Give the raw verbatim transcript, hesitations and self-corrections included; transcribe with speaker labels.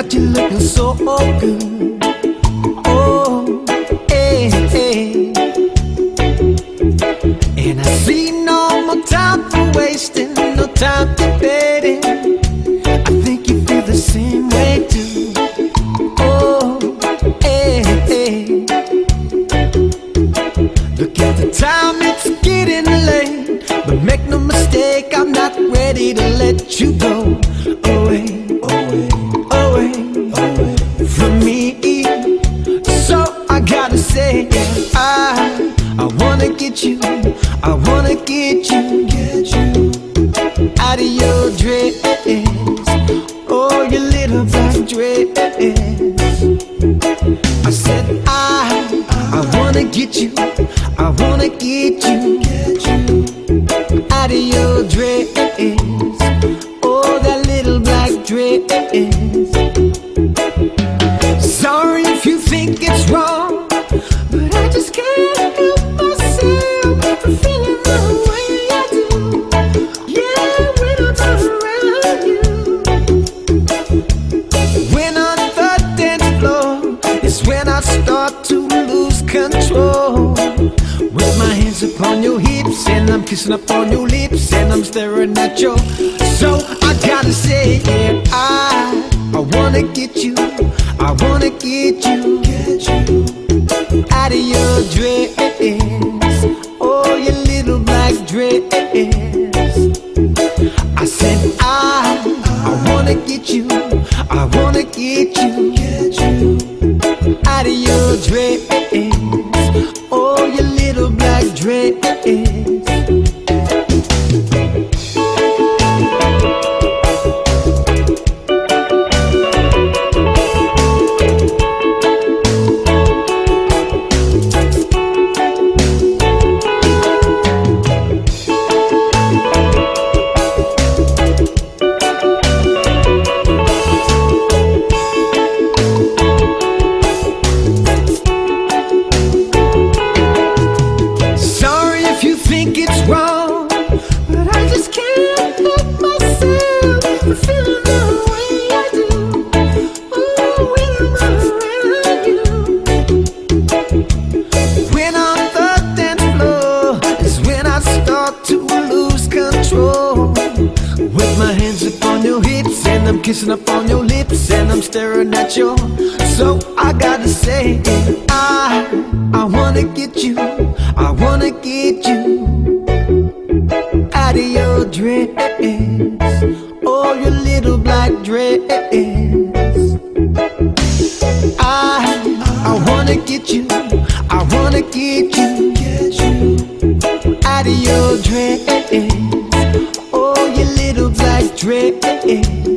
Speaker 1: got you looking so good. Oh, hey, hey. And I see no more time for wasting, no time debating. I think you feel the same way too. Oh, hey, hey. Look at the time, it's getting late, but make no mistake, I'm not ready to let you go away, away, away, away from me. So I gotta say, I, I wanna get you, I wanna get you, get you out of your dress, oh, your little black dress. I said, I, I wanna get you, I wanna get you, get you out of your dress, oh, that little black dress. Sorry if you think it's wrong, but I just can't help myself from feeling the way I do. Yeah, when I'm around you. When on the dance floor is when I start to lose control. With my hands upon your hips and I'm kissing up on your lips and I'm staring at your. So I gotta say, yeah, I, I wanna get you, I wanna get you, get you out of your dress, oh, your little black dress. I said, I, I wanna get you, I wanna get you, get you out of your dress, oh, your little black dress. Kissing up on your lips and I'm staring at your. So I gotta say, I, I wanna get you, I wanna get you out of your dress, oh, your little black dress. I, I wanna get you, I wanna get you, get you out of your dress, oh, your little black dress.